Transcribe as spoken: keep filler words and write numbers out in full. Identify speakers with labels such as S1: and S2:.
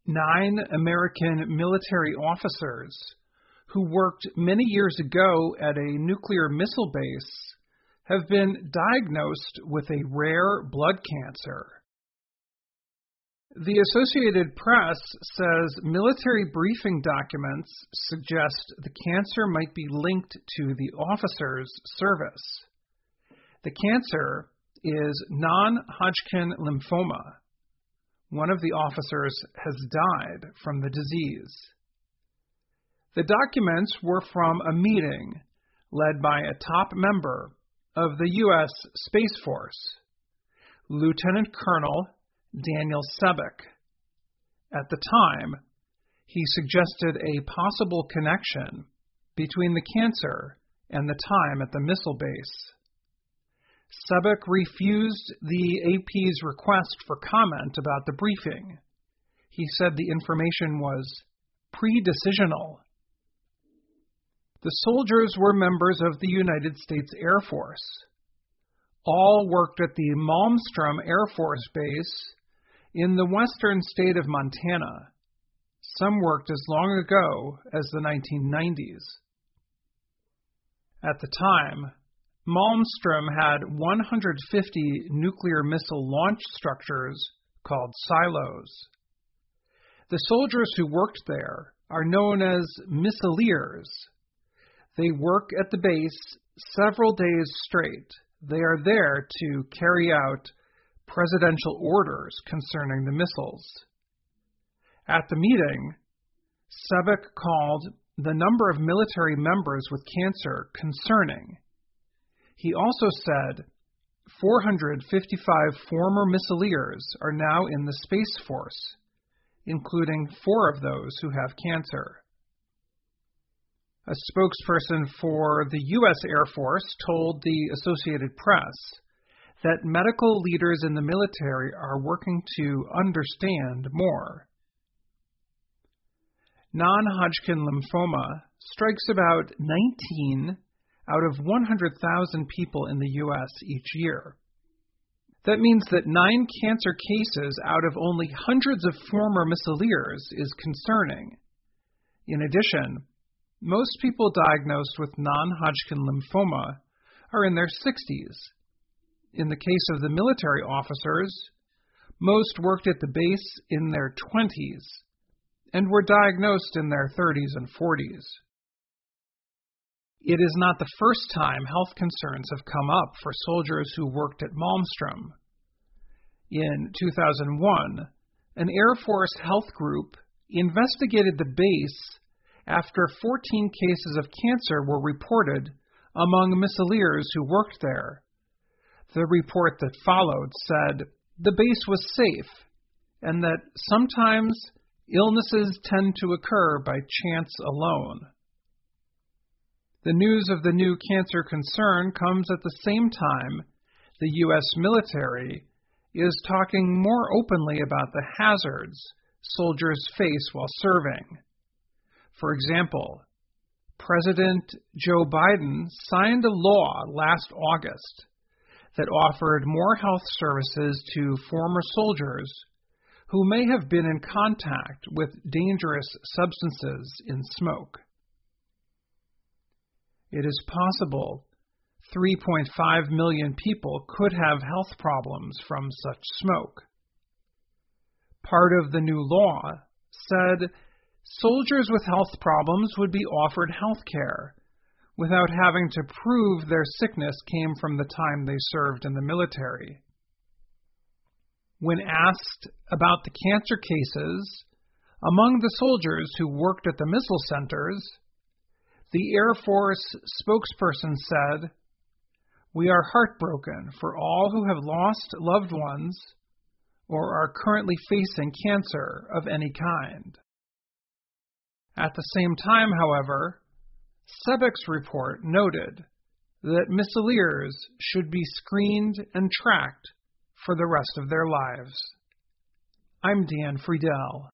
S1: Nine American military officers who worked many years ago at a nuclear missile base have been diagnosed with a rare blood cancer. The Associated Press says military briefing documents suggest the cancer might be linked to the officer's service. The cancer is non-Hodgkin lymphoma. One of the officers has died from the disease. The documents were from a meeting led by a top member of the U S Space Force, Lieutenant Colonel Daniel Sebek. At the time, he suggested a possible connection between the cancer and the time at the missile base. Sebek refused the A P's request for comment about the briefing. He said the information was pre-decisional. The soldiers were members of the United States Air Force. All worked at the Malmstrom Air Force Base in the western state of Montana. Some worked as long ago as the nineteen nineties. At the time, Malmstrom had one hundred fifty nuclear missile launch structures called silos. The soldiers who worked there are known as missileers. They work at the base several days straight. They are there to carry out presidential orders concerning the missiles. At the meeting, Sebek called the number of military members with cancer concerning. He also said four hundred fifty-five former missileers are now in the Space Force, including four of those who have cancer. A spokesperson for the U S Air Force told the Associated Press that medical leaders in the military are working to understand more. Non-Hodgkin lymphoma strikes about nineteen out of one hundred thousand people in the U S each year. That means that nine cancer cases out of only hundreds of former missileers is concerning. In addition, most people diagnosed with non-Hodgkin lymphoma are in their sixties. In the case of the military officers, most worked at the base in their twenties and were diagnosed in their thirties and forties. It is not the first time health concerns have come up for soldiers who worked at Malmstrom. In two thousand one, an Air Force health group investigated the base after fourteen cases of cancer were reported among missileers who worked there. The report that followed said the base was safe and that sometimes illnesses tend to occur by chance alone. The news of the new cancer concern comes at the same time the U S military is talking more openly about the hazards soldiers face while serving. For example, President Joe Biden signed a law last August that offered more health services to former soldiers who may have been in contact with dangerous substances in smoke. It is possible three point five million people could have health problems from such smoke. Part of the new law said soldiers with health problems would be offered health care without having to prove their sickness came from the time they served in the military. When asked about the cancer cases among the soldiers who worked at the missile centers, the Air Force spokesperson said, "We are heartbroken for all who have lost loved ones or are currently facing cancer of any kind." At the same time, however, Sebek's report noted that missileers should be screened and tracked for the rest of their lives. I'm Dan Friedel.